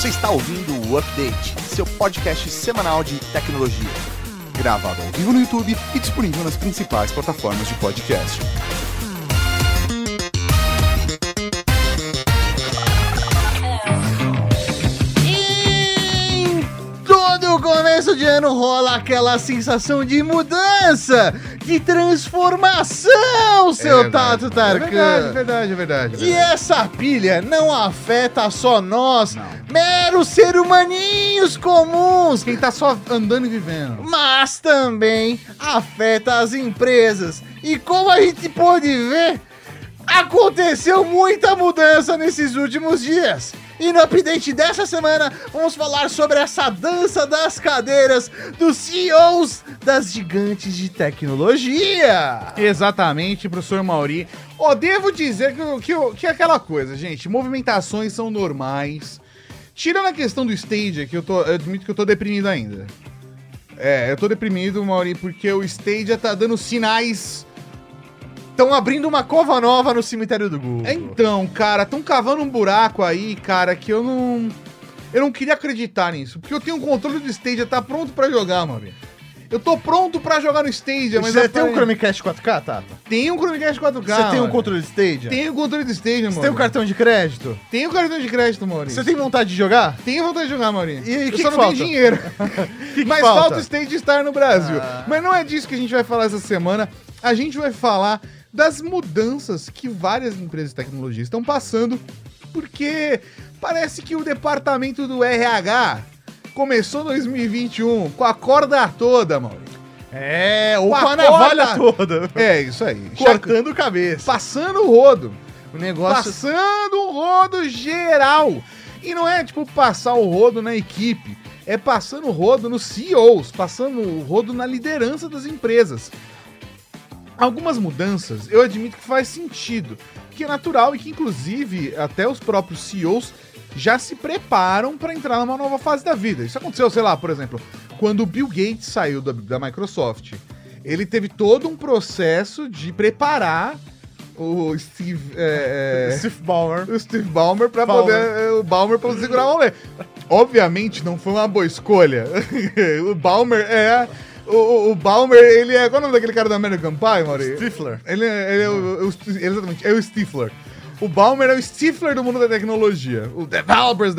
Você está ouvindo o Update, seu podcast semanal de tecnologia. Gravado ao vivo no YouTube e disponível nas principais plataformas de podcast. Todo começo de ano rola aquela sensação de mudança, de transformação, seu Tato Tarkan. É verdade. E essa pilha não afeta só nós, meros seres humaninhos comuns, Quem tá só andando e vivendo. mas também afeta as empresas. E como a gente pôde ver, aconteceu muita mudança nesses últimos dias. E no update dessa semana, vamos falar sobre essa dança das cadeiras dos CEOs das gigantes de tecnologia. Exatamente, professor Mauri. Devo dizer que é aquela coisa, gente. Movimentações são normais. Tirando a questão do Stadia, que eu admito que eu tô deprimido ainda. Eu tô deprimido, Mauri, porque o Stadia tá dando sinais. Estão abrindo uma cova nova no cemitério do Google. Então, cara, estão cavando um buraco aí, cara, que eu não queria acreditar nisso. Porque eu tenho um controle do Stadia, tá pronto pra jogar, Mauri. Eu tô pronto pra jogar no Stadia, mas... Você tem um Chromecast 4K, Tata? Tem um Chromecast 4K. Você tem um mano. controle de Stadia? Tenho o controle do Stadia, mano. Você tem um cartão de crédito? Tenho o cartão de crédito, Maurício. Você tem vontade de jogar? Tenho vontade de jogar, Maurício. E eu que só que não falta? tenho dinheiro. Que Mas falta? falta o Stadia estar no Brasil. Mas não é disso que a gente vai falar essa semana. A gente vai falar das mudanças que várias empresas de tecnologia estão passando, porque parece que o departamento do RH começou 2021 com a corda toda, Maurício. Ou com a navalha toda. É, isso aí. Cortando cabeça. Passando o rodo. O negócio... Passando o rodo geral. E não é tipo passar o rodo na equipe, é passando o rodo nos CEOs, passando o rodo na liderança das empresas. Algumas mudanças eu admito que faz sentido, que é natural e que inclusive até os próprios CEOs já se preparam para entrar numa nova fase da vida. Isso aconteceu, sei lá, por exemplo, quando o Bill Gates saiu da Microsoft. Ele teve todo um processo de preparar o Steve Ballmer para poder o Ballmer para segurar a mão. Obviamente não foi uma boa escolha. O Ballmer o Ballmer, ele é... Qual é o nome daquele cara do American Pie, Maurício? Stifler. Ele é exatamente, é o Stifler. O Ballmer é o Stifler do mundo da tecnologia. O developers.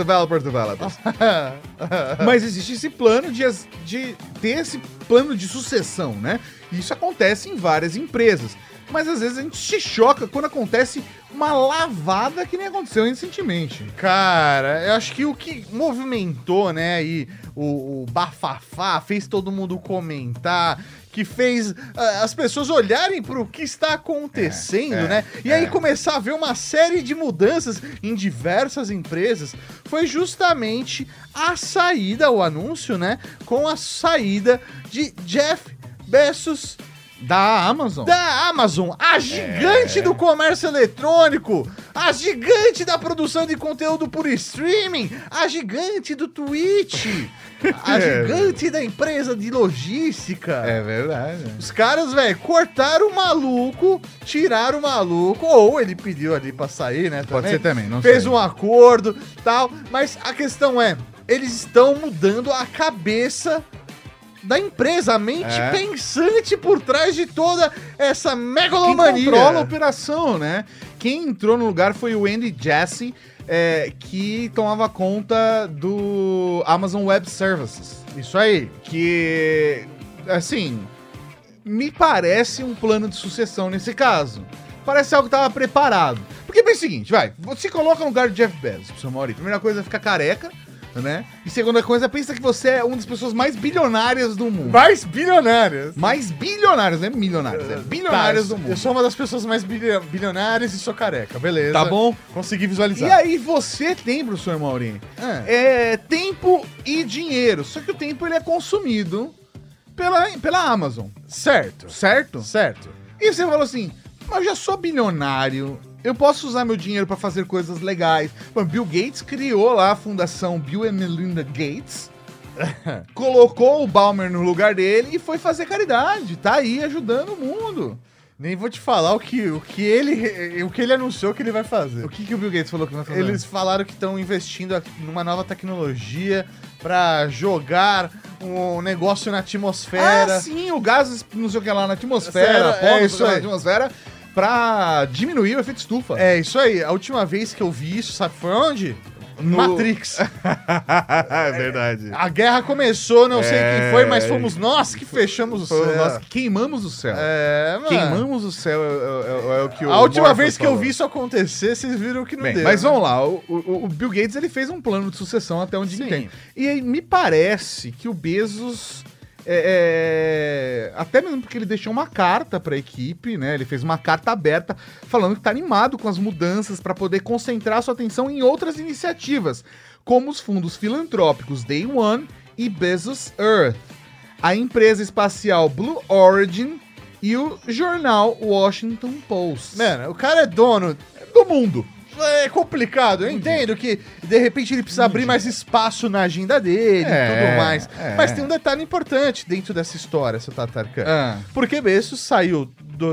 Mas existe esse plano de ter esse plano de sucessão, né? E isso acontece em várias empresas. Mas às vezes a gente se choca quando acontece uma lavada que nem aconteceu recentemente. Cara, eu acho que o que movimentou, né, aí o bafafá, fez todo mundo comentar, que fez as pessoas olharem pro que está acontecendo, né? E aí começar a ver uma série de mudanças em diversas empresas, foi justamente a saída, o anúncio, né, com a saída de Jeff Bezos Da Amazon. A gigante do comércio eletrônico, a gigante da produção de conteúdo por streaming, a gigante do Twitch, a gigante da empresa de logística. É verdade. Os caras, velho, cortaram o maluco, tiraram o maluco, ou ele pediu ali pra sair, né? Pode ser também, não Fez sei. um acordo, tal, mas a questão é, eles estão mudando a cabeça da empresa, a mente pensante por trás de toda essa megalomania. Quem controla a operação, né? Quem entrou no lugar foi o Andy Jassy, que tomava conta do Amazon Web Services. Isso aí. Que, assim, me parece um plano de sucessão nesse caso. Parece algo que estava preparado. Porque pensa o seguinte, você coloca no lugar de Jeff Bezos, professor Mauri. Primeira coisa é ficar careca, né? E segunda coisa, pensa que você é uma das pessoas mais bilionárias do mundo. Mais bilionárias. Mais bilionárias, não é milionárias, é bilionárias do mundo. Eu sou uma das pessoas mais bilionárias e sou careca, beleza. Tá bom? Consegui visualizar. E aí você tem, professor Maurinho, tempo e dinheiro. Só que o tempo ele é consumido pela Amazon. Certo. Certo? Certo. E você falou assim, mas eu já sou bilionário, eu posso usar meu dinheiro pra fazer coisas legais. Bom, Bill Gates criou lá a fundação Bill and Melinda Gates, colocou o Ballmer no lugar dele e foi fazer caridade. Tá aí ajudando o mundo. Nem vou te falar o que ele anunciou que ele vai fazer. O que o Bill Gates falou que vai fazer? Eles falaram que estão investindo numa nova tecnologia pra jogar um negócio na atmosfera. Ah, sim, o gás, não sei o que lá, na atmosfera, Sério? É isso na aí. atmosfera, pra diminuir o efeito estufa. É isso aí. A última vez que eu vi isso, sabe foi onde? No- Matrix. É verdade. A guerra começou, não sei quem foi, mas fomos nós que fechamos o céu. Nós queimamos o céu. É, mano. Queimamos o céu é o que o A última Morpheus vez que eu falou. vi isso acontecer, vocês viram que não Bem, deu. mas né? vamos lá, o Bill Gates ele fez um plano de sucessão até onde Sim. tem. E aí me parece que o Bezos, até mesmo porque ele deixou uma carta para a equipe, né? Ele fez uma carta aberta falando que tá animado com as mudanças para poder concentrar sua atenção em outras iniciativas, como os fundos filantrópicos Day One e Bezos Earth, a empresa espacial Blue Origin e o jornal Washington Post. Mano, o cara é dono. Do mundo. É complicado, eu entendo que de repente ele precisa abrir mais espaço na agenda dele e tudo mais. Mas tem um detalhe importante dentro dessa história, seu Tatarkan. Ah, Porque Bezos saiu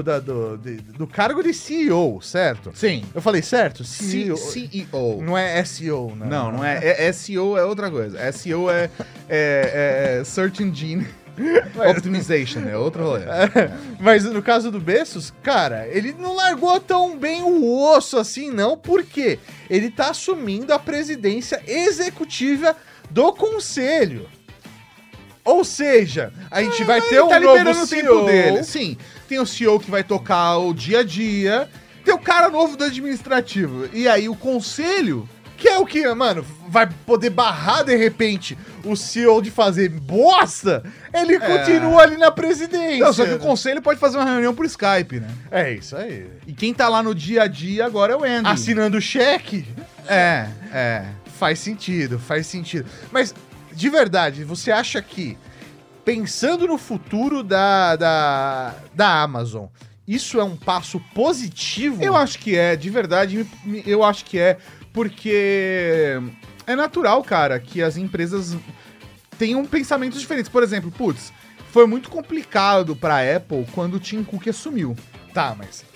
do cargo de CEO, certo? sim. Eu falei certo? CEO. CEO. Não é SEO, né? Não é. SEO é outra coisa. SEO é Search Engine Optimization, é outro rolê. Mas no caso do Bezos, cara, ele não largou tão bem o osso assim, não, porque ele tá assumindo a presidência executiva do conselho. Ou seja, a gente vai ter um tá novo liberando o CEO. tempo dele. Sim, tem o CEO que vai tocar o dia a dia, tem o cara novo do administrativo. E aí o conselho... Que é o que, mano, vai poder barrar de repente o CEO de fazer bosta? Ele continua ali na presidência. Não, só que o conselho pode fazer uma reunião por Skype, né? É isso aí. E quem tá lá no dia a dia agora é o Andy. Assinando cheque? É. Faz sentido, faz sentido. Mas, de verdade, você acha que, pensando no futuro da Amazon, isso é um passo positivo? Eu acho que é, de verdade, eu acho que é, porque é natural, cara, que as empresas tenham pensamentos diferentes. Por exemplo, putz, foi muito complicado pra Apple quando o Tim Cook assumiu. Tá,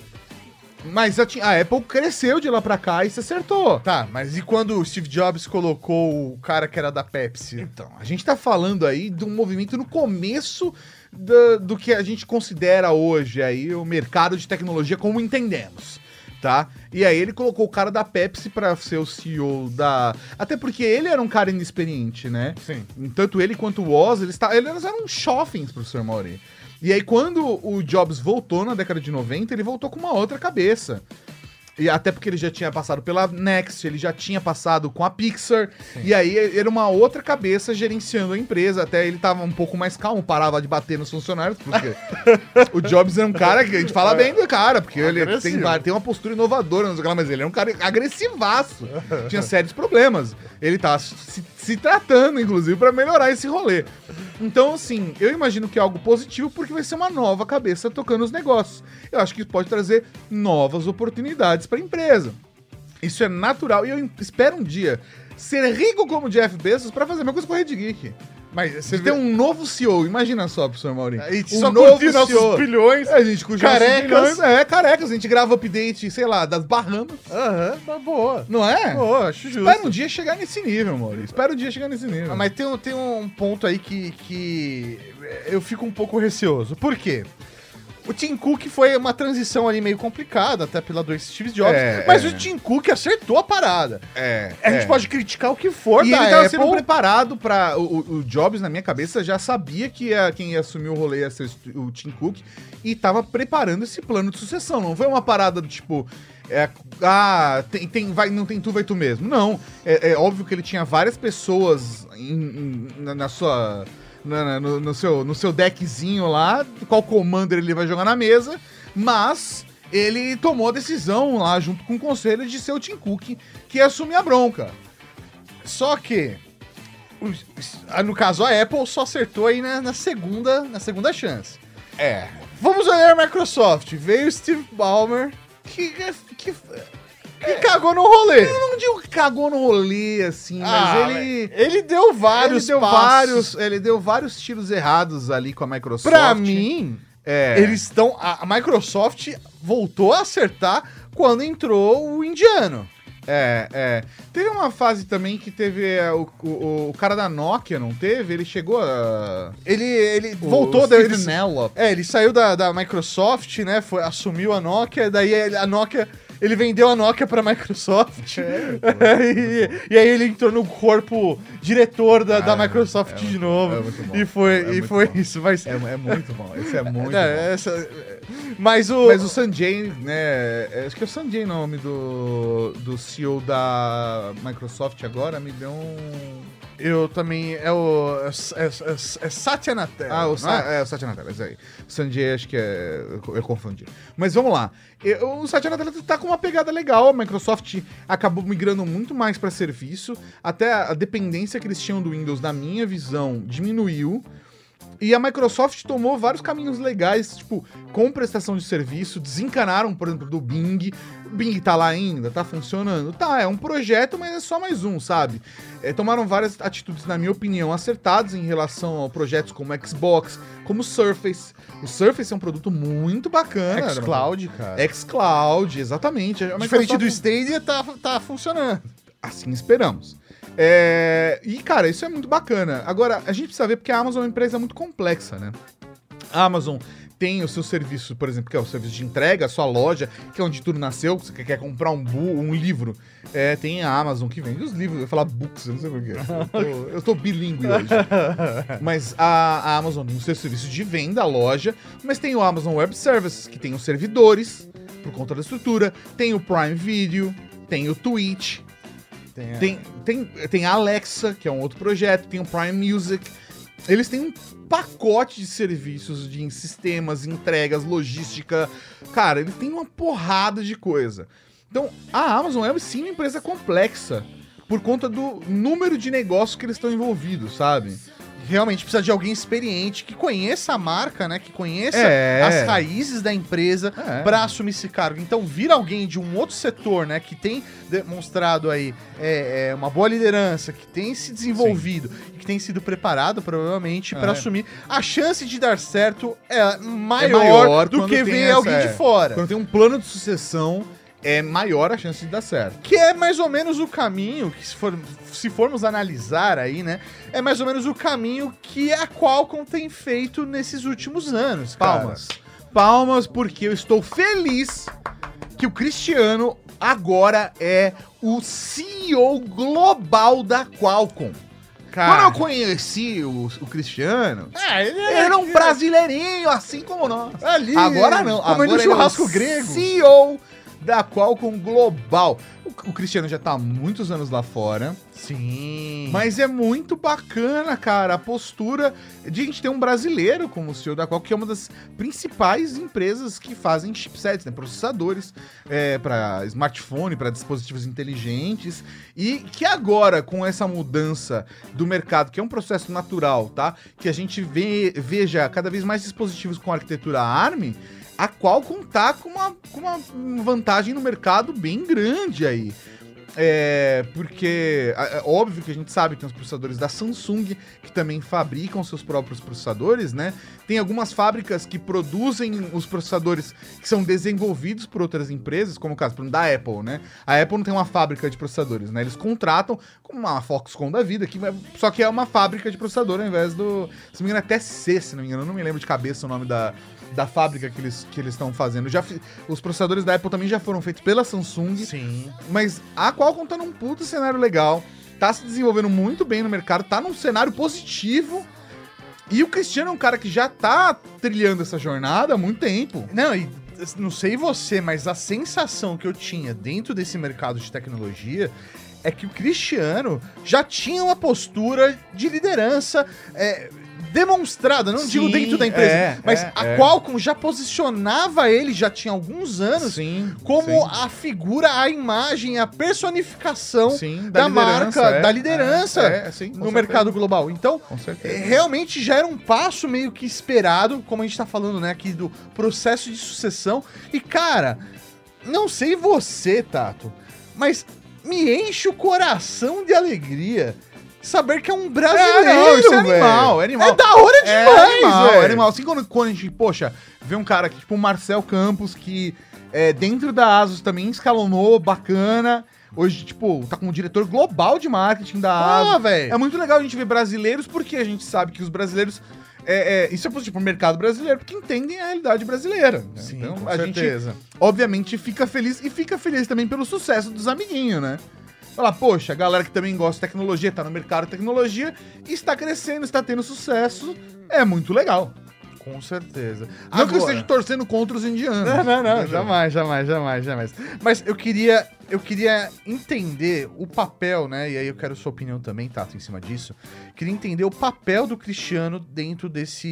Mas a Apple cresceu de lá pra cá e se acertou. mas e quando o Steve Jobs colocou o cara que era da Pepsi? Então, a gente tá falando aí de um movimento no começo do que a gente considera hoje aí o mercado de tecnologia como entendemos, tá? E aí ele colocou o cara da Pepsi pra ser o CEO da... Até porque ele era um cara inexperiente, né? Sim. Tanto ele quanto o Woz, eles eram chofens, professor Mauri. E aí quando o Jobs voltou na década de 90, ele voltou com uma outra cabeça. E até porque ele já tinha passado pela Next, ele já tinha passado com a Pixar, e aí era uma outra cabeça gerenciando a empresa, até ele tava um pouco mais calmo, parava de bater nos funcionários, porque o Jobs é um cara que a gente fala bem do cara, porque ele tem uma postura inovadora, não sei o que lá, mas ele é um cara agressivaço, tinha sérios problemas, ele tá se tratando, inclusive, pra melhorar esse rolê. Então, assim, eu imagino que é algo positivo, porque vai ser uma nova cabeça tocando os negócios. Eu acho que isso pode trazer novas oportunidades para a empresa. Isso é natural. E eu espero um dia ser rico como Jeff Bezos para fazer a mesma coisa com o Rede Geek. Mas você Tem um novo CEO. Imagina só, professor Maurinho. A gente só curtir nossos bilhões. A gente curte carecas. nossos bilhões. Carecas. A gente grava update, sei lá, das Bahamas. Aham, tá boa. Não é? Boa, acho justo. Espero um dia chegar nesse nível, Maurinho. Espero um dia chegar nesse nível. Mas tem um ponto aí que eu fico um pouco receoso. Por quê? O Tim Cook foi uma transição ali meio complicada, até pela do Steve Jobs, mas o Tim Cook acertou a parada. A gente pode criticar o que for E da ele tava Apple. sendo preparado pra... O Jobs, na minha cabeça, já sabia que quem ia assumir o rolê ia ser o Tim Cook e tava preparando esse plano de sucessão. Não foi uma parada do tipo... não tem tu, vai tu mesmo. Não. É óbvio que ele tinha várias pessoas na sua... No seu deckzinho lá, qual commander ele vai jogar na mesa, mas ele tomou a decisão lá, junto com o conselho, de ser o Tim Cook que ia assumir a bronca. Só que, no caso, a Apple só acertou aí na segunda chance. Vamos olhar a Microsoft. Veio o Steve Ballmer, que cagou no rolê. Eu não digo que cagou no rolê, assim, mas ele deu vários passos. Ele deu vários tiros errados ali com a Microsoft. Pra mim, Eles estão... A Microsoft voltou a acertar quando entrou o indiano. Teve uma fase também que teve o cara da Nokia, não teve? Ele chegou a... Ele voltou... Steve Nellop. Ele saiu da Microsoft, né? Assumiu a Nokia, daí a Nokia... Ele vendeu a Nokia pra Microsoft. E aí ele entrou no corpo diretor da Microsoft de novo. Muito bom. E foi bom. isso. Mas... É muito bom. Esse é muito bom. Mas o Sanjay, né? Acho que é o Sanjay o nome do CEO da Microsoft agora, me deu um... Eu também... É Satya Nadella. O Satya Nadella, isso aí. O Sanjay, acho que eu confundi. Mas vamos lá. O Satya Nadella tá com uma pegada legal. A Microsoft acabou migrando muito mais para serviço. Até a dependência que eles tinham do Windows, na minha visão, diminuiu. E a Microsoft tomou vários caminhos legais, tipo, com prestação de serviço, desencanaram, por exemplo, do Bing. O Bing tá lá ainda, tá funcionando? Tá, é um projeto, mas é só mais um, sabe? Tomaram várias atitudes, na minha opinião, acertadas em relação a projetos como Xbox, como o Surface. O Surface é um produto muito bacana. xCloud, cara. xCloud, exatamente. Diferente do Stadia, tá funcionando. Assim esperamos. E, cara, isso é muito bacana. Agora, a gente precisa ver porque a Amazon é uma empresa muito complexa, né? A Amazon tem o seu serviço, por exemplo, que é o serviço de entrega, a sua loja, que é onde tudo nasceu. Você quer comprar um livro, tem a Amazon que vende os livros. Eu ia falar books, eu não sei porquê. Eu tô bilíngue hoje. Mas a Amazon tem o seu serviço de venda, a loja, mas tem o Amazon Web Services, que tem os servidores, por conta da estrutura, tem o Prime Video, tem o Twitch, tem a Alexa, que é um outro projeto, tem o Prime Music. Eles têm um pacote de serviços, de sistemas, entregas, logística. Cara, eles têm uma porrada de coisa. Então, a Amazon é sim uma empresa complexa por conta do número de negócios que eles estão envolvidos, sabe? Realmente precisa de alguém experiente, que conheça a marca, né? Que conheça as raízes da empresa pra assumir esse cargo. Então, vir alguém de um outro setor, né? Que tem demonstrado aí uma boa liderança, que tem se desenvolvido e que tem sido preparado, provavelmente, pra assumir. A chance de dar certo é maior do que ver alguém de fora. Quando tem um plano de sucessão, é maior a chance de dar certo. Que é mais ou menos o caminho, que se formos analisar aí, né? É mais ou menos o caminho que a Qualcomm tem feito nesses últimos anos. Palmas. Palmas, porque eu estou feliz que o Cristiano agora é o CEO global da Qualcomm. Cara, quando eu conheci o Cristiano, ele era um brasileirinho, assim como nós. Ali, agora não. Comendo churrasco grego. CEO da Qualcomm global. O Cristiano já tá há muitos anos lá fora. Sim. Mas é muito bacana, cara, a postura de a gente ter um brasileiro como CEO da Qualcomm, que é uma das principais empresas que fazem chipsets, né, processadores para smartphone, para dispositivos inteligentes, e que agora, com essa mudança do mercado, que é um processo natural, tá? Que a gente veja cada vez mais dispositivos com arquitetura ARM, a Qualcomm tá com uma vantagem no mercado bem grande aí. Porque óbvio que a gente sabe que tem os processadores da Samsung que também fabricam seus próprios processadores, né? Tem algumas fábricas que produzem os processadores que são desenvolvidos por outras empresas, como o caso da Apple, né? A Apple não tem uma fábrica de processadores, né? Eles contratam como uma Foxconn da vida, só que é uma fábrica de processador ao invés do... Se não me engano, é TSC, se não me engano. Eu não me lembro de cabeça o nome da fábrica que eles estão fazendo. Os processadores da Apple também já foram feitos pela Samsung. Sim. Mas a Qualcomm tá num puto cenário legal, tá se desenvolvendo muito bem no mercado, tá num cenário positivo. E o Cristiano é um cara que já tá trilhando essa jornada há muito tempo. Não sei você, mas a sensação que eu tinha dentro desse mercado de tecnologia é que o Cristiano já tinha uma postura de liderança demonstrada, não digo dentro da empresa, mas a Qualcomm já posicionava ele, já tinha alguns anos, como a figura, a imagem, a personificação da marca, da liderança no mercado global. Então, realmente já era um passo meio que esperado, como a gente tá falando, né, aqui do processo de sucessão. E, cara, não sei você, Tato, mas me enche o coração de alegria saber que é um brasileiro, isso é animal, é animal. É da hora demais, velho. É animal. Assim, quando a gente, poxa, ver um cara aqui, tipo o Marcel Campos, que dentro da ASUS também escalonou, bacana. Hoje, tipo, tá como diretor global de marketing da ASUS. velho. É muito legal a gente ver brasileiros, porque a gente sabe que os brasileiros... isso é positivo pro mercado brasileiro, porque entendem a realidade brasileira. Né? Sim, então, com a certeza. gente, obviamente, fica feliz. E fica feliz também pelo sucesso dos amiguinhos, né? Falar, poxa, a galera que também gosta de tecnologia, tá no mercado de tecnologia, está crescendo, está tendo sucesso. É muito legal. Com certeza. Não que eu esteja torcendo contra os indianos. Não, jamais. Mas eu queria entender o papel, né? E aí eu quero sua opinião também, Tato, em cima disso. Queria entender o papel do Cristiano dentro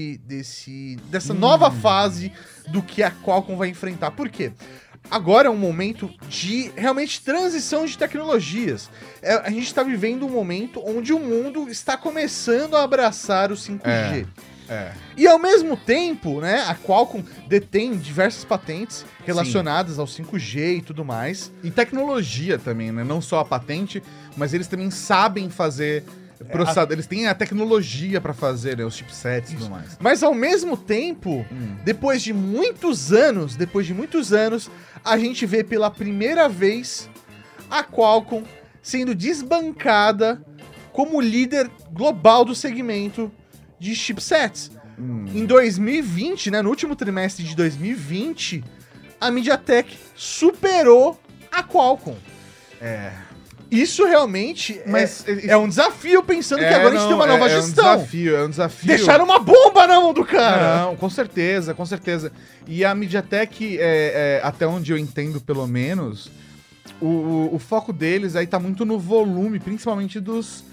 dessa nova fase do que a Qualcomm vai enfrentar. Por quê? Agora é um momento de realmente transição de tecnologias. A gente está vivendo um momento onde o mundo está começando a abraçar o 5G. E ao mesmo tempo, né, a Qualcomm detém diversas patentes relacionadas ao 5G e tudo mais. E tecnologia também, né? Não só a patente, mas eles também sabem fazer processador. Eles têm a tecnologia pra fazer, né, os chipsets e tudo mais. Mas ao mesmo tempo, depois de muitos anos, a gente vê pela primeira vez a Qualcomm sendo desbancada como líder global do segmento de chipsets. Em 2020, né, no último trimestre de 2020, a MediaTek superou a Qualcomm. Isso realmente é um desafio, pensando que agora a gente tem uma nova gestão. É um desafio. Deixaram uma bomba na mão do cara. Não, com certeza. E a MediaTek, até onde eu entendo pelo menos, o foco deles aí tá muito no volume, principalmente dos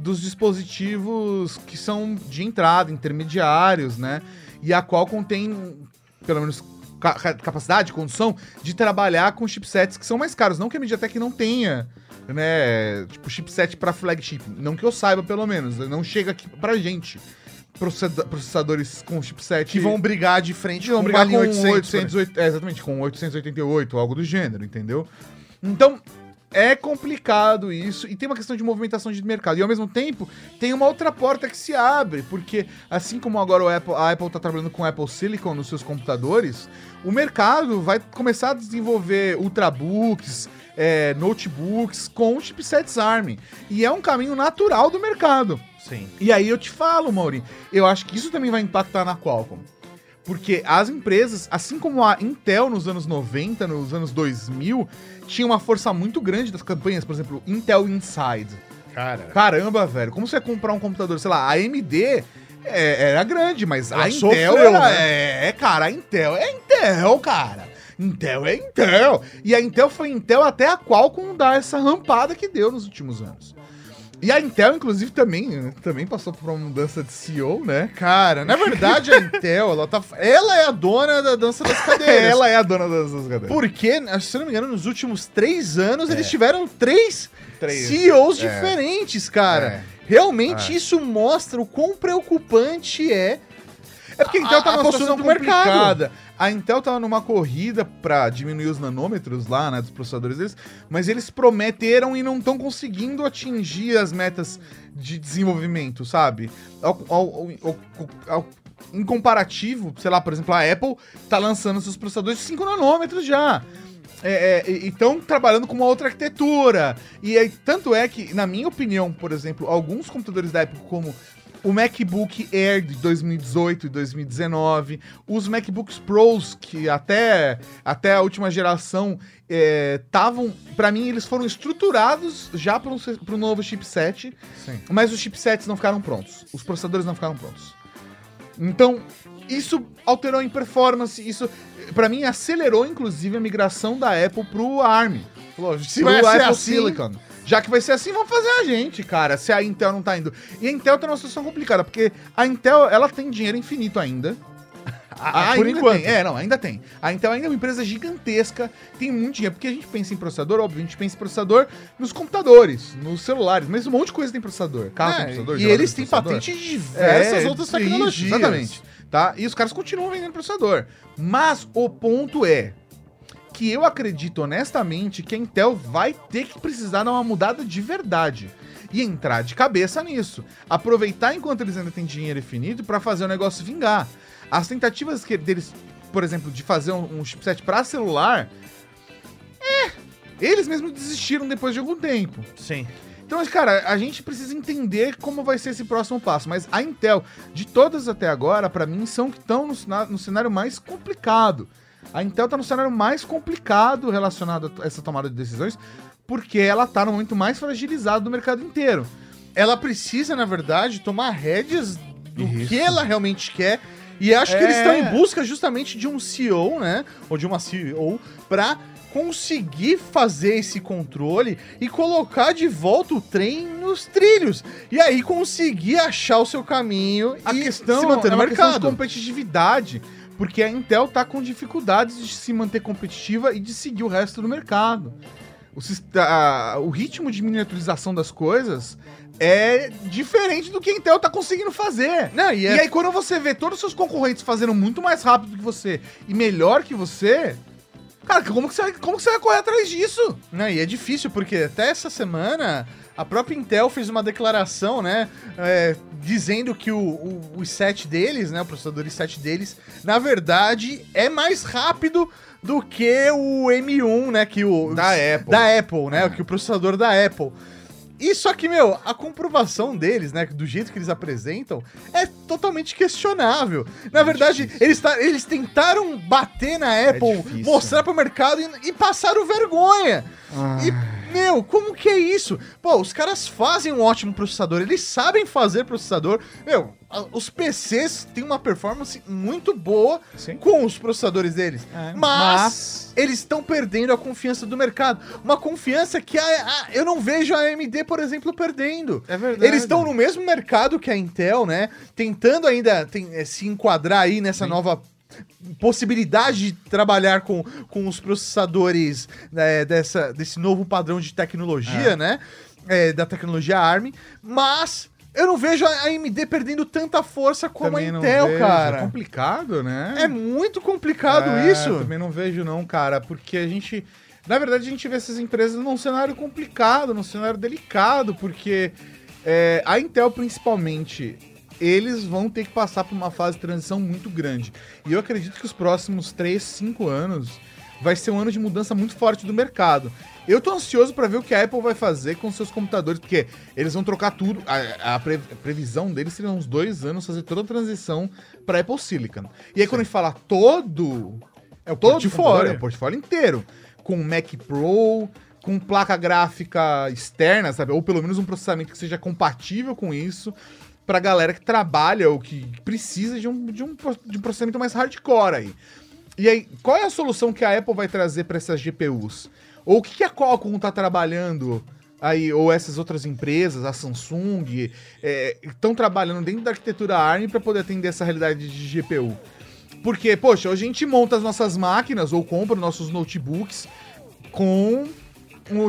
dispositivos que são de entrada, intermediários, né? E a Qualcomm tem, pelo menos, capacidade, condição de trabalhar com chipsets que são mais caros. Não que a MediaTek não tenha, né? Tipo, chipset para flagship. Não que eu saiba, pelo menos. Não chega aqui pra gente. Processadores com chipset... Que vão brigar de frente com uma linha 800. Exatamente, com 888, algo do gênero, entendeu? Então... é complicado isso, e tem uma questão de movimentação de mercado. E ao mesmo tempo, tem uma outra porta que se abre, porque assim como agora a Apple está trabalhando com Apple Silicon nos seus computadores, o mercado vai começar a desenvolver ultrabooks, notebooks com chipsets ARM. E é um caminho natural do mercado. Sim. E aí eu te falo, Maurinho, eu acho que isso também vai impactar na Qualcomm. Porque as empresas, assim como a Intel nos anos 90, nos anos 2000, tinha uma força muito grande das campanhas, por exemplo, Intel Inside. Caramba, velho, como você ia comprar um computador, sei lá, a AMD era grande, mas a Intel sofreu, cara, a Intel é Intel, cara. Intel é Intel. E a Intel foi Intel até a Qualcomm dar essa rampada que deu nos últimos anos. E a Intel, inclusive, também passou por uma mudança de CEO, né? Cara, na verdade, a Intel, ela é a dona da dança das cadeiras. Ela é a dona da dança das cadeiras. Porque, se eu não me engano, nos últimos 3 anos, eles tiveram 3 CEOs diferentes, cara. Realmente, isso mostra o quão preocupante é porque a Intel tá numa situação complicada. mercado. A Intel tava numa corrida pra diminuir os nanômetros lá, né, dos processadores deles, mas eles prometeram e não estão conseguindo atingir as metas de desenvolvimento, sabe? Em comparativo, sei lá, por exemplo, a Apple tá lançando seus processadores de 5 nanômetros já. E estão trabalhando com uma outra arquitetura. Tanto é que, na minha opinião, por exemplo, alguns computadores da Apple, como o MacBook Air de 2018 e 2019, os MacBooks Pros, que até a última geração estavam... Pra mim, eles foram estruturados já para um novo chipset, mas os chipsets não ficaram prontos. Os processadores não ficaram prontos. Então, isso alterou em performance, isso, pra mim, acelerou, inclusive, a migração da Apple pro ARM. Se vai ser assim, Silicon. Já que vai ser assim, vamos fazer a gente, cara, se a Intel não tá indo. E a Intel tá numa situação complicada, porque a Intel, ela tem dinheiro infinito ainda. Por enquanto. Ainda tem. A Intel ainda é uma empresa gigantesca, tem muito dinheiro, porque a gente pensa em processador, óbvio, a gente pensa em processador nos computadores, nos celulares, mas um monte de coisa tem processador. Carro tem processador, e eles têm patente de diversas outras tecnologias. Exatamente. Tá? E os caras continuam vendendo processador. Mas o ponto é que eu acredito honestamente que a Intel vai ter que precisar dar uma mudada de verdade e entrar de cabeça nisso. Aproveitar enquanto eles ainda têm dinheiro infinito para fazer o negócio vingar. As tentativas deles por exemplo, de fazer um chipset para celular, eles mesmos desistiram depois de algum tempo. Sim. Então, cara, a gente precisa entender como vai ser esse próximo passo. Mas a Intel, de todas até agora, pra mim, são que estão no cenário mais complicado. A Intel tá no cenário mais complicado relacionado a essa tomada de decisões, porque ela tá no momento mais fragilizado do mercado inteiro. Ela precisa, na verdade, tomar rédeas do Isso. que ela realmente quer. E acho que eles estão em busca justamente de um CEO, né? Ou de uma CEO, pra conseguir fazer esse controle e colocar de volta o trem nos trilhos. E aí conseguir achar o seu caminho e se manter no uma questão de mercado. competitividade, porque a Intel tá com dificuldades de se manter competitiva e de seguir o resto do mercado. O ritmo de miniaturização das coisas é diferente do que a Intel tá conseguindo fazer. Não, E aí, quando você vê todos os seus concorrentes fazendo muito mais rápido que você e melhor que você, cara, como que você vai correr atrás disso? Não, e é difícil, porque até essa semana a própria Intel fez uma declaração, né? Dizendo que o i7 deles, né? O processador i7 deles, na verdade, é mais rápido do que o M1, né? Da Apple, né? Que o processador da Apple. E só que, meu, a comprovação deles, né, do jeito que eles apresentam, é totalmente questionável. Na verdade, eles tentaram bater na Apple, difícil, mostrar pro mercado e passaram vergonha. E, meu, como que é isso? Pô, os caras fazem um ótimo processador, eles sabem fazer processador. Meu, os PCs têm uma performance muito boa com os processadores deles. Mas eles estão perdendo a confiança do mercado. Uma confiança que eu não vejo a AMD, por exemplo, perdendo. É verdade. Eles estão no mesmo mercado que a Intel, né? Tentando ainda se enquadrar aí nessa nova possibilidade de trabalhar com os processadores desse novo padrão de tecnologia, né? Da tecnologia ARM. Mas eu não vejo a AMD perdendo tanta força como Também a Intel, cara. É complicado, né? É muito complicado isso. Também não vejo não, cara, porque a gente... Na verdade, a gente vê essas empresas num cenário complicado, num cenário delicado, porque a Intel, principalmente, eles vão ter que passar por uma fase de transição muito grande. E eu acredito que os próximos 3, 5 anos vai ser um ano de mudança muito forte do mercado. Eu tô ansioso para ver o que a Apple vai fazer com seus computadores, porque eles vão trocar tudo. A previsão deles seria uns 2 anos fazer toda a transição para Apple Silicon. E aí, quando a gente fala todo... É o portfólio. É o portfólio inteiro. Com Mac Pro, com placa gráfica externa, sabe? Ou pelo menos um processamento que seja compatível com isso, pra galera que trabalha ou que precisa de um processamento mais hardcore aí. E aí, qual é a solução que a Apple vai trazer para essas GPUs? Ou o que a Qualcomm tá trabalhando aí, ou essas outras empresas, a Samsung, estão trabalhando dentro da arquitetura ARM para poder atender essa realidade de GPU? Porque, poxa, hoje a gente monta as nossas máquinas ou compra nossos notebooks com o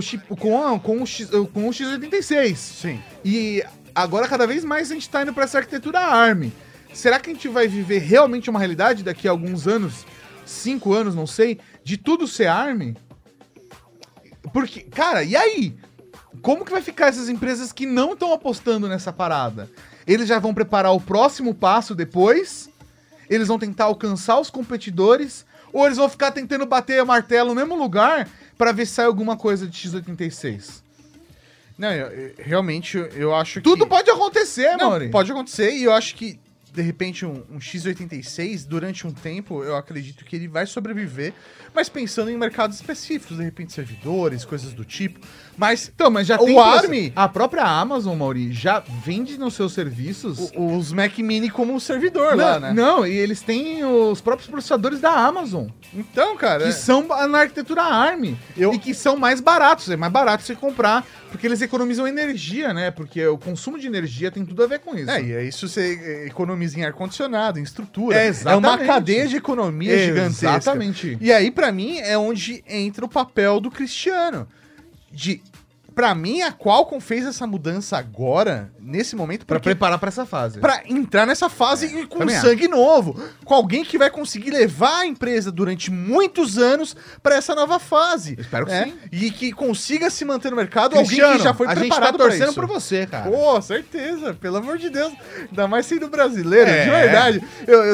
x86. Sim. E agora, cada vez mais, a gente tá indo para essa arquitetura ARM. Será que a gente vai viver realmente uma realidade daqui a alguns anos, 5 anos, não sei, de tudo ser ARM? Porque, cara, e aí? Como que vai ficar essas empresas que não estão apostando nessa parada? Eles já vão preparar o próximo passo depois? Eles vão tentar alcançar os competidores? Ou eles vão ficar tentando bater o martelo no mesmo lugar para ver se sai alguma coisa de x86? Não, realmente, eu acho que... Tudo pode acontecer, mano. Pode acontecer, e eu acho que, de repente, um x86, durante um tempo, eu acredito que ele vai sobreviver, mas pensando em mercados específicos, de repente servidores, coisas do tipo. Mas, então, mas já tem o ARM... A própria Amazon, Mauri, já vende nos seus serviços... Os Mac Mini como um servidor lá, né? Não, e eles têm os próprios processadores da Amazon. Então, cara... Que são na arquitetura ARM. E que são mais baratos. É mais barato você comprar, porque eles economizam energia, né? Porque o consumo de energia tem tudo a ver com isso. E é isso, você economiza em ar-condicionado, em estrutura. É uma cadeia de economia gigantesca. Exatamente. E aí, pra mim, é onde entra o papel do Cristiano. Pra mim, a Qualcomm fez essa mudança agora, nesse momento Pra preparar pra essa fase. pra entrar nessa fase e com também sangue novo. Com alguém que vai conseguir levar a empresa durante muitos anos pra essa nova fase. Espero que né? sim. E que consiga se manter no mercado. Cristiano, alguém que já foi a gente tá preparado pra torcendo isso. por você, cara. Pô, certeza, pelo amor de Deus. Ainda mais sendo brasileiro, É. de verdade.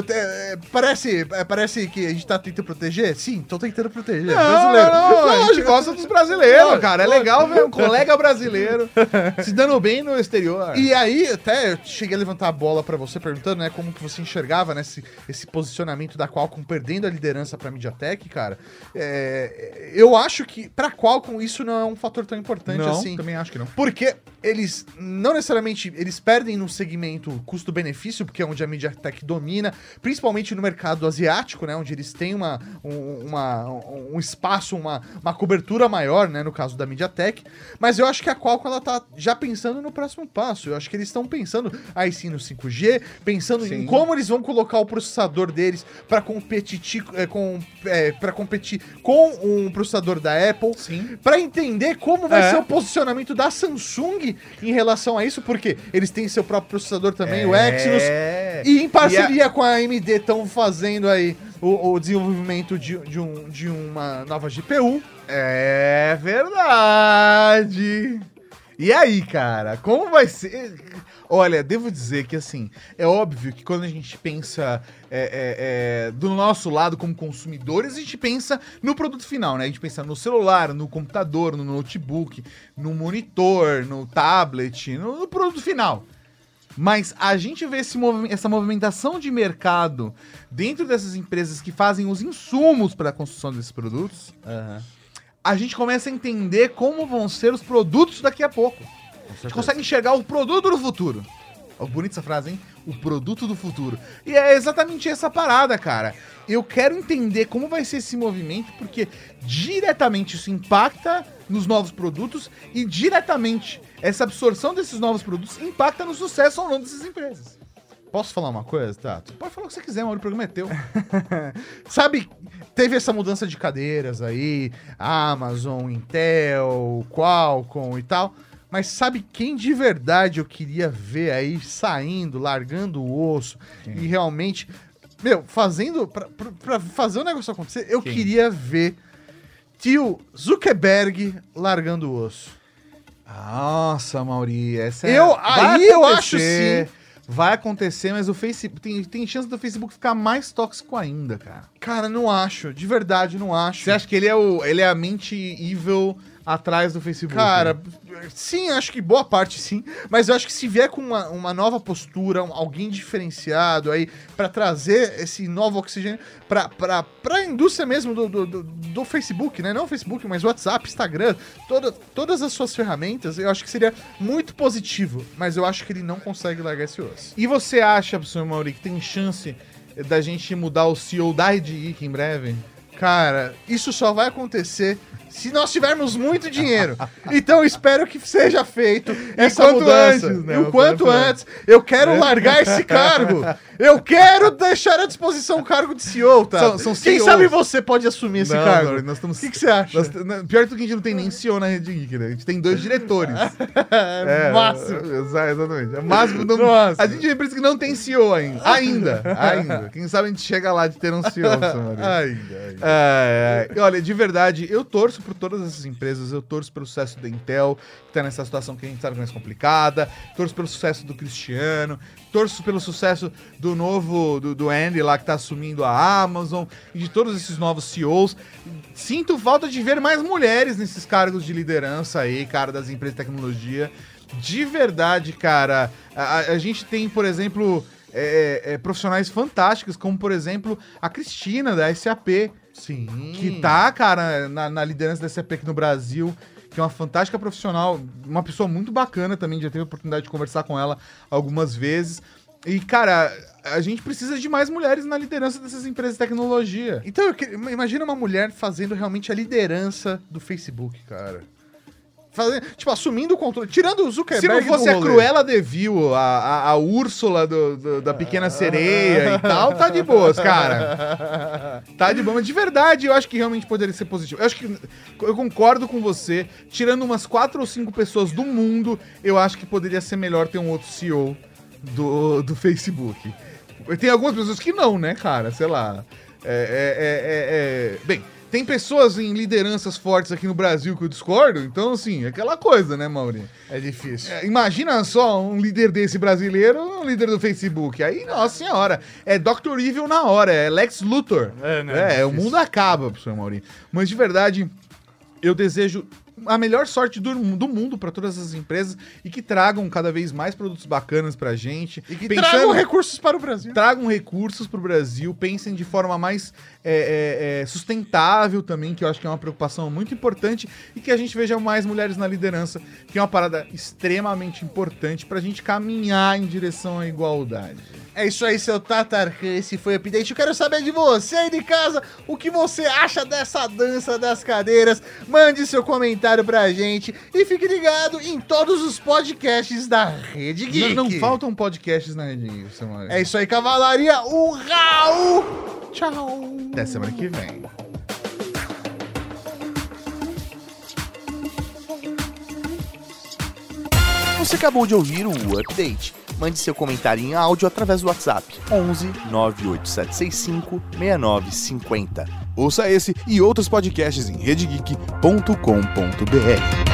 Parece que a gente tá tentando proteger? Sim, tô tentando proteger. brasileiro. Não, a gente Lógico. gosta dos brasileiros, Lógico, cara. É lógico. legal ver um colega brasileiro se dando bem no exterior. E aí, até eu cheguei a levantar a bola pra você, perguntando, né, como que você enxergava, né, esse posicionamento da Qualcomm perdendo a liderança pra MediaTek, cara. Eu acho que pra Qualcomm isso não é um fator tão importante não, assim. também acho que não. Porque eles, não necessariamente, eles perdem no segmento custo-benefício, porque é onde a MediaTek domina, principalmente no mercado asiático, né, onde eles têm um espaço, uma cobertura maior, né, no caso da MediaTek, mas eu acho que a Qualcomm, ela tá já pensando no próximo passo. Eu acho que eles estão pensando aí sim no 5G, pensando Sim. em como eles vão colocar o processador deles para competir com um processador da Apple, Sim. para entender como vai É. ser o posicionamento da Samsung em relação a isso, porque eles têm seu próprio processador também, o Exynos, e em parceria com a AMD estão fazendo aí o desenvolvimento de uma nova GPU. É verdade. E aí, cara, como vai ser? Olha, devo dizer que, assim, é óbvio que quando a gente pensa do nosso lado como consumidores, a gente pensa no produto final, né? A gente pensa no celular, no computador, no notebook, no monitor, no tablet, no produto final. Mas a gente vê essa movimentação de mercado dentro dessas empresas que fazem os insumos para a construção desses produtos, a gente começa a entender como vão ser os produtos daqui a pouco. A gente consegue enxergar o produto do futuro. Ó, bonita essa frase, hein? O produto do futuro. E é exatamente essa parada, cara. Eu quero entender como vai ser esse movimento, porque diretamente isso impacta nos novos produtos e diretamente essa absorção desses novos produtos impacta no sucesso ou não dessas empresas. Posso falar uma coisa, Tato? Pode falar o que você quiser, mano, o programa é teu. Sabe, teve essa mudança de cadeiras aí, Amazon, Intel, Qualcomm e tal, mas sabe quem de verdade eu queria ver aí saindo, largando o osso e realmente, fazendo, pra fazer o negócio acontecer, eu queria ver tio Zuckerberg largando o osso. Nossa, Mauri, essa Eu acho acontecer. sim. Vai acontecer, mas o Facebook tem chance do Facebook ficar mais tóxico ainda, cara. Cara, não acho, de verdade não acho. Você acha que ele é a mente evil atrás do Facebook? Cara, sim, acho que boa parte sim, mas eu acho que se vier com uma nova postura, alguém diferenciado aí, pra trazer esse novo oxigênio pra indústria mesmo do Facebook, né? Não o Facebook, mas o WhatsApp, Instagram, todas as suas ferramentas, eu acho que seria muito positivo, mas eu acho que ele não consegue largar esse osso. E você acha, professor Mauri, que tem chance da gente mudar o CEO da RDI em breve? Cara, isso só vai acontecer se nós tivermos muito dinheiro. Então eu espero que seja feito essa quanto mudança. antes, né? E o quanto antes. Eu quero largar esse cargo. Eu quero deixar à disposição o cargo de CEO, tá? São Quem CEOs. sabe você pode assumir esse cargo? Não, nós estamos... O que você acha? Pior do que a gente não tem nem CEO na Rede Geek, né? A gente tem 2 diretores. Máximo. Exatamente. É máximo. Nossa. A gente é uma empresa que não tem CEO ainda. Ainda. Quem sabe a gente chega lá de ter um CEO, professor Mauri. Ainda. Olha, de verdade, eu torço por todas essas empresas, eu torço pelo sucesso da Intel, que tá nessa situação que a gente sabe que é mais complicada, torço pelo sucesso do Cristiano, torço pelo sucesso do novo, do Andy lá, que tá assumindo a Amazon, e de todos esses novos CEOs. Sinto falta de ver mais mulheres nesses cargos de liderança aí, cara, das empresas de tecnologia. De verdade, cara, a gente tem, por exemplo... profissionais fantásticos, como por exemplo a Cristina da SAP, Sim. que tá, cara, na liderança da SAP aqui no Brasil, que é uma fantástica profissional, uma pessoa muito bacana também, já teve a oportunidade de conversar com ela algumas vezes. E, cara, a gente precisa de mais mulheres na liderança dessas empresas de tecnologia. Então, imagina uma mulher fazendo realmente a liderança do Facebook, cara. tipo, assumindo o controle, tirando o Se Zuckerberg não fosse do a rolê. Cruella de Vil, a Úrsula da Pequena Sereia e tal, tá de boas, cara. Tá de boa, mas de verdade eu acho que realmente poderia ser positivo. Eu concordo com você, tirando umas 4 ou 5 pessoas do mundo, eu acho que poderia ser melhor ter um outro CEO do Facebook. Tem algumas pessoas que não, né, cara? Sei lá. Bem, tem pessoas em lideranças fortes aqui no Brasil que eu discordo, então, assim, é aquela coisa, né, Mauri? É difícil. Imagina só um líder desse brasileiro, um líder do Facebook. Aí, nossa senhora, é Dr. Evil na hora, é Lex Luthor. O mundo acaba, professor Mauri. Mas, de verdade, eu desejo a melhor sorte do mundo para todas as empresas e que tragam cada vez mais produtos bacanas pra gente. E que tragam recursos para o Brasil. Tragam recursos pro Brasil, pensem de forma mais sustentável também, que eu acho que é uma preocupação muito importante, e que a gente veja mais mulheres na liderança, que é uma parada extremamente importante pra gente caminhar em direção à igualdade. É isso aí, seu Tatarkan, esse foi o update. Eu quero saber de você aí de casa, o que você acha dessa dança das cadeiras. Mande seu comentário pra gente e fique ligado em todos os podcasts da Rede Geek. Não faltam podcasts na Rede Geek, semana. É isso aí, cavalaria, o Raul. Tchau. Até semana que vem. Você acabou de ouvir o Update. Mande seu comentário em áudio através do WhatsApp 11 98765 6950. Ouça esse e outros podcasts em redegeek.com.br.